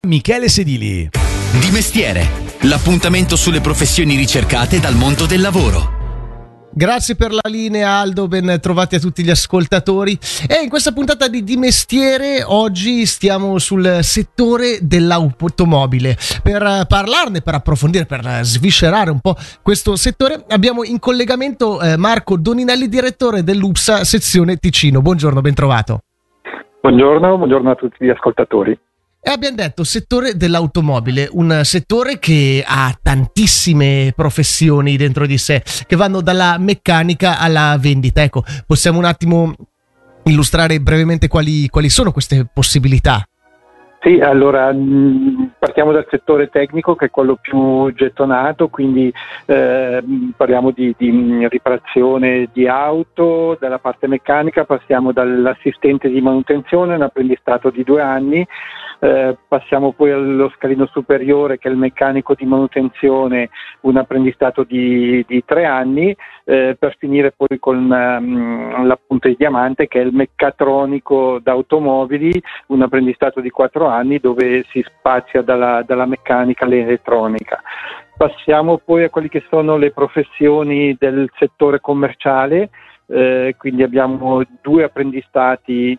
Michele Sedili. Di mestiere, l'appuntamento sulle professioni ricercate dal mondo del lavoro. Grazie per la linea Aldo, ben trovati a tutti gli ascoltatori. E in questa puntata di Mestiere oggi stiamo sul settore dell'automobile. Per parlarne, per approfondire, per sviscerare un po' questo settore abbiamo in collegamento Marco Doninelli, direttore dell'UPSA sezione Ticino. Buongiorno, ben trovato. Buongiorno a tutti gli ascoltatori. E abbiamo detto settore dell'automobile, un settore che ha tantissime professioni dentro di sé, che vanno dalla meccanica alla vendita. Ecco, possiamo un attimo illustrare brevemente quali sono queste possibilità? Sì, allora partiamo dal settore tecnico, che è quello più gettonato, quindi parliamo di riparazione di auto. Dalla parte meccanica passiamo dall'assistente di manutenzione, un apprendistato di 2 anni, passiamo poi allo scalino superiore, che è il meccanico di manutenzione, un apprendistato di 3 anni, per finire poi con la punta di diamante, che è il meccatronico d'automobili, un apprendistato di 4 anni, dove si spazia dalla meccanica all'elettronica. Passiamo poi a quelli che sono le professioni del settore commerciale. Quindi abbiamo 2 apprendistati,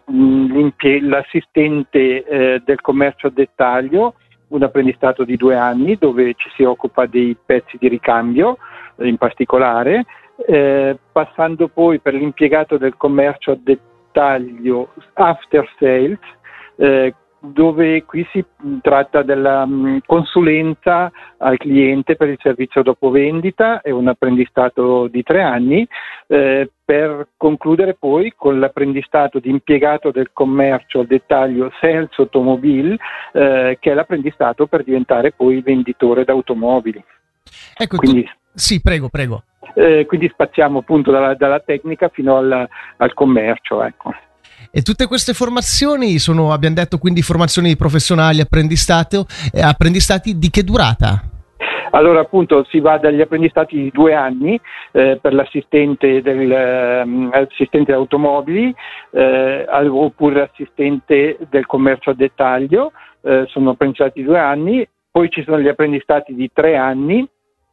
l'assistente del commercio a dettaglio, un apprendistato di 2 anni, dove ci si occupa dei pezzi di ricambio in particolare, passando poi per l'impiegato del commercio a dettaglio after sales, dove qui si tratta della consulenza al cliente per il servizio dopo vendita, è un apprendistato di 3 anni, per concludere poi con l'apprendistato di impiegato del commercio al dettaglio Sales Automobile, che è l'apprendistato per diventare poi venditore d'automobili. Ecco, quindi, sì, prego. Quindi spaziamo appunto dalla tecnica fino al commercio, ecco. E tutte queste formazioni sono, abbiamo detto, quindi formazioni professionali, apprendistati di che durata? Allora, appunto, si va dagli apprendistati di 2 anni per l'assistente assistente automobili, oppure assistente del commercio a dettaglio, sono apprendistati di 2 anni, poi ci sono gli apprendistati di 3 anni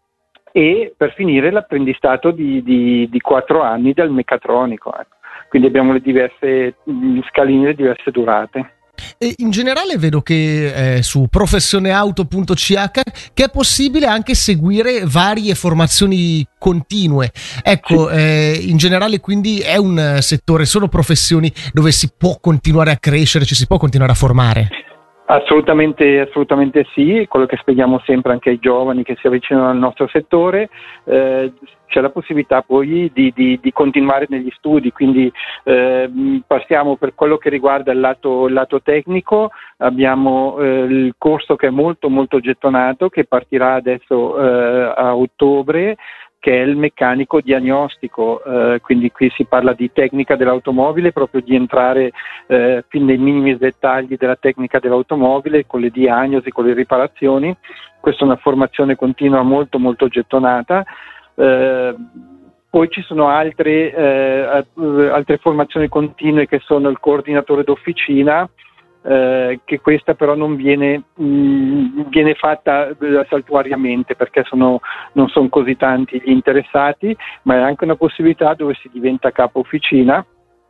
e per finire l'apprendistato di 4 anni del meccatronico, ecco. Quindi abbiamo le diverse scaline, le diverse durate. E in generale vedo che su professioneauto.ch che è possibile anche seguire varie formazioni continue. Ecco, sì. In generale quindi è un settore, sono professioni dove si può continuare a crescere, ci si può continuare a formare? Assolutamente sì, quello che spieghiamo sempre anche ai giovani che si avvicinano al nostro settore. C'è la possibilità poi di continuare negli studi, quindi passiamo per quello che riguarda il lato tecnico. Abbiamo il corso che è molto molto gettonato, che partirà adesso a ottobre, che è il meccanico diagnostico, quindi qui si parla di tecnica dell'automobile, proprio di entrare fin nei minimi dettagli della tecnica dell'automobile, con le diagnosi, con le riparazioni. Questa è una formazione continua molto molto gettonata. Poi ci sono altre formazioni continue, che sono il coordinatore d'officina, che questa però non viene fatta saltuariamente, perché non sono così tanti gli interessati, ma è anche una possibilità dove si diventa capo officina.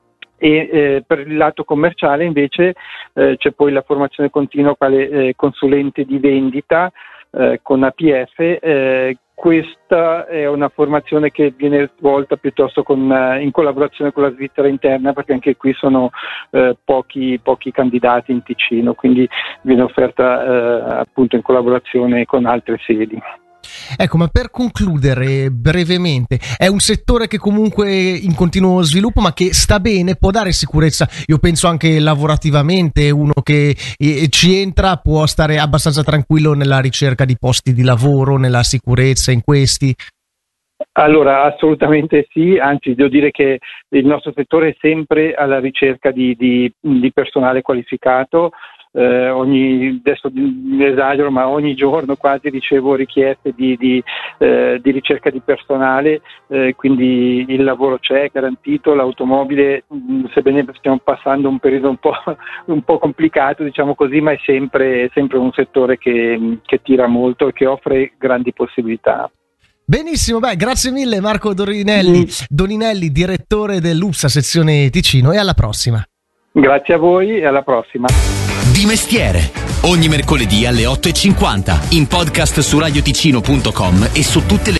E per il lato commerciale invece c'è poi la formazione continua quale consulente di vendita con APF. Questa è una formazione che viene svolta piuttosto in collaborazione con la Svizzera interna, perché anche qui sono pochi candidati in Ticino, quindi viene offerta appunto in collaborazione con altre sedi. Ecco, ma per concludere brevemente, è un settore che comunque è in continuo sviluppo, ma che sta bene, può dare sicurezza, io penso anche lavorativamente, uno che ci entra può stare abbastanza tranquillo nella ricerca di posti di lavoro, nella sicurezza in questi? Allora, assolutamente sì, anzi devo dire che il nostro settore è sempre alla ricerca di personale qualificato. adesso esagero, ma ogni giorno quasi ricevo richieste di ricerca di personale, quindi il lavoro c'è garantito. L'automobile, sebbene stiamo passando un periodo un po' complicato, diciamo così, ma è sempre un settore che tira molto e che offre grandi possibilità. Benissimo, grazie mille Marco Doninelli, direttore dell'UPSA sezione Ticino, e alla prossima. Grazie a voi e alla prossima. Di mestiere, ogni mercoledì alle 8:50, in podcast su radioticino.com e su tutte le